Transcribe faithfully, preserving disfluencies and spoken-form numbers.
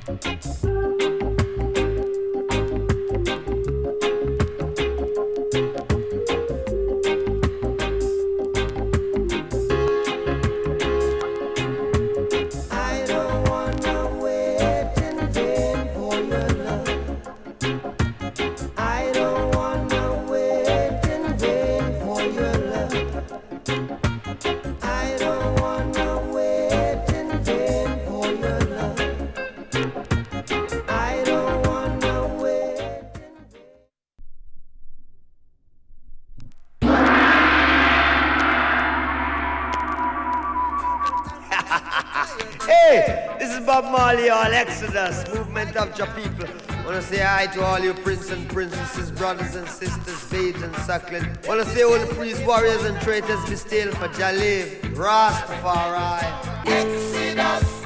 Hey, this is Bob Marley, all Exodus, movement of your people. Wanna say hi to all you prince and princesses, brothers and sisters, babes and suckling. Wanna say all the priests, warriors and traitors, be still for Jah live, Rastafari. Exodus.